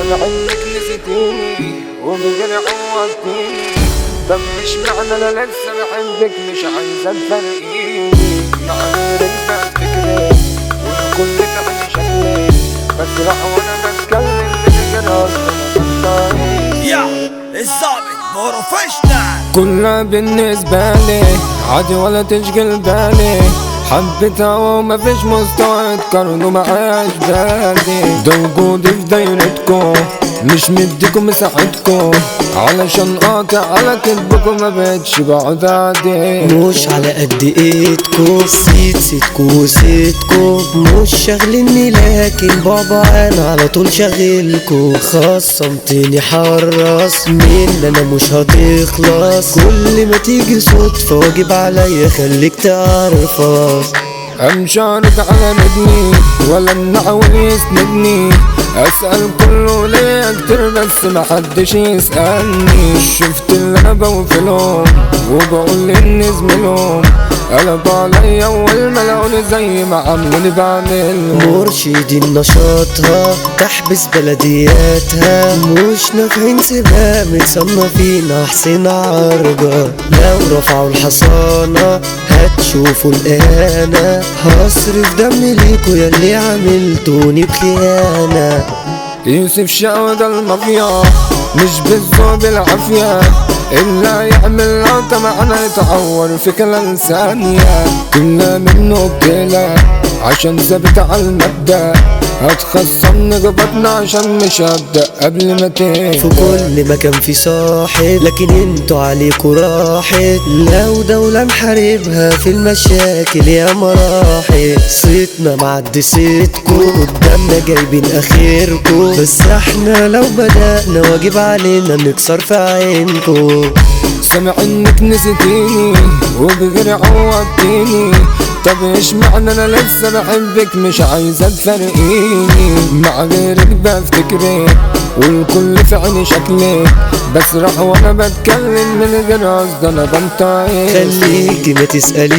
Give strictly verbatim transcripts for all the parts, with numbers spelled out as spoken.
سامع انك نسيتيني وبقلي عوضتيني. طب مش معنى انا لسه بحبك مش عايزة تفرقيني. مع غيرك بفتكرك والكل تعني شكلك بسرح وانا بتكلم بالجراس. يا الظابط بروفيشنال كلها بالنسبة لي عادي ولا تشغل بالي. حبيتها وما فيش مستوى تقارنوا ومعاش بالي. ده وجودي في دايرتكم مش مديكم مساحتكم علشان قاطع على كدبكم ما بقتش بقعد عادي. مش على قد ايدكم سيت سيتكم وسيتكم مش شاغلني لكن بابا انا على طول شاغلكم. خصمتني حرص من انا مش هتخلص كل ما تيجي صدفة واجب عليا خليك تعرفها. امشارك على رجلي ولا النعول يسندني. اسأل كله ليه كتير بس محدش يسألني. شفت اللي انا بوفلهم وبقول اني زميلهم قلبوا عليا والملاقوني زي ما عملوني بعملهم. مرشدين نشاطها تحبس بلدياتها مش نافعين سباق متصنفين احسن عرضة. لو رفعوا الحصانة هتشوفوا الإهانة هصرف دم ليكوا ياللي عملتوني بخيانة. يوسف شاو ده المافيا مش بالذوق بالعافية إلا يعمل لقطة معنا يتعور في خلال ثانية. كلنا منه بكلا عشان ثابت على المبدأ هتخصمني قبضنا عشان مش هبدأ قبل ما تهدى. في كل مكان في صاحب لكن انتوا عليكوا راحت. لو دولة نحاربها في المشاكل يا مراحل. صيتنا معدي صيتكوا قدامنا جايبين اخركوا بس احنا لو بدأنا واجب علينا نكسر في عينكوا. سامع انك نسيتيني وبغير عوضتيني. طب ايش معنى انا لسه بحبك مش عايزة تفرقيني. مع غيرك بفتكرك والكل في عيني شكلك بسرح وانا بتكلم من غير قصد انا بنطقك. خليكي ما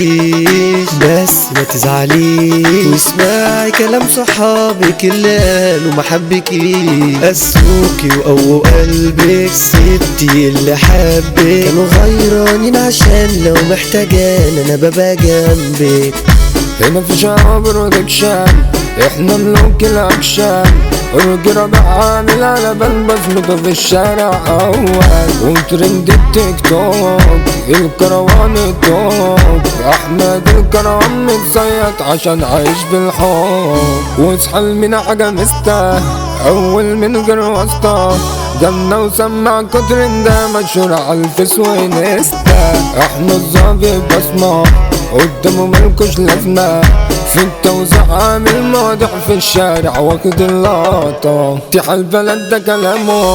تسأليش بس ما تزعليش واسمعي كلام صحابك اللي قالوا ما حبكيش. قسوكي وقووا قلبك سبتي اللي حبك كانوا غيرانين عشان لو محتاجان انا ببقى جنبك. هنا في شعب برودكشن احنا ملوك الاكشن. الرجل بعامل على بلبس في الشارع اول وترند التيك توك الكروان التوك. احمد الكروان متصيط عشان عايش بالحب واسحل من حاجة مستا اول من غير واسطة. جنة وسمع كتر ده مشهور عالفيس وانستا. احنا الظابط بصمة قدامه ملكوش لازمة في التوزيع عامل مواضيع في الشارع واخد اللقطة. تيح البلد ده كلامه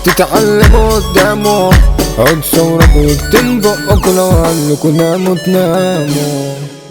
تتعلموا قدامه هتصورك ويكتن بقك لو قالكوا ناموا تناموا.